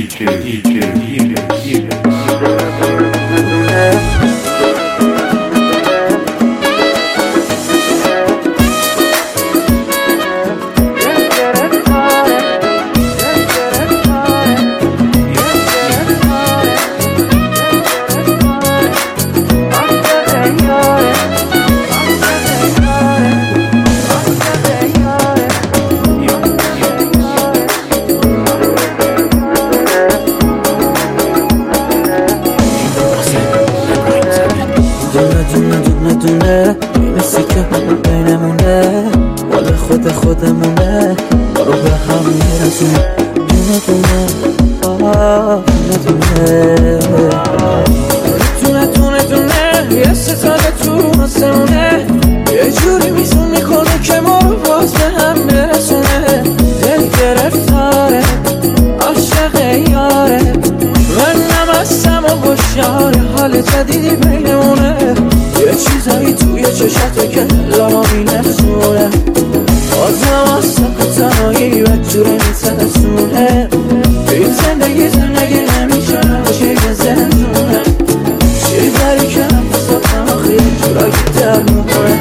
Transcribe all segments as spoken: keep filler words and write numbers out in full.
این سیکه همه بینمونه ولی خود خودمونه برو به هم میرسونه دونه دونه آه دونه دونه دونه دونه دونه یه ستاره تو آسمونه یه جوری میزون میکنه که ما رو باز به هم برسونه دل گرفتاره عاشق یاره من نمستم و بشاره حال جدیدی بینمونه یه چیزایی توی چشاته که لما میلرزونه بازم از سک تنهایی و جوره میترسونه این زندگی زندگی نمیشه نباشه یه زندونه چیزایی که نفساتم آخی جورایی در میکنه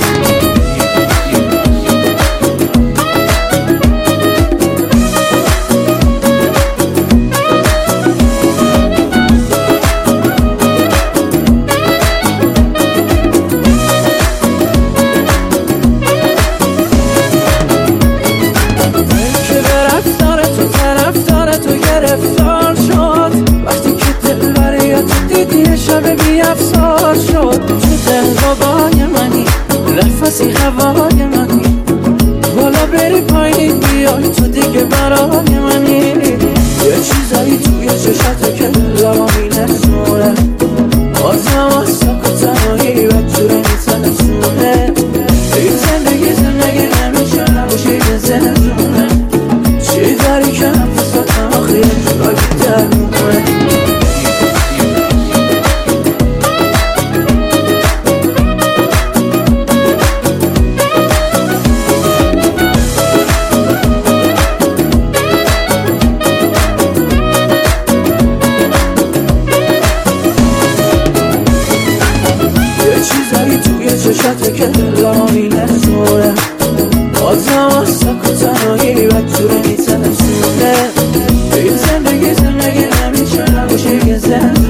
شب بی افسار شد تو دلبابای منی نفسی هوای منی بالا بری پایین بیای تو دیگه برای منی یه چیزایی توی چشاته که لما میلرزونه بازم از سک و تنهایی و جوره میترسونه این زندگی زندگی نمیشه نباشه یه زندونه چی داری که نفساتم آخی جورایی در میکنه چشاته که دلما میلرزونه بازم از سک و تنهایی و جوره میترسونه این زندگی زندگی نمیشه نباشه یه زندگی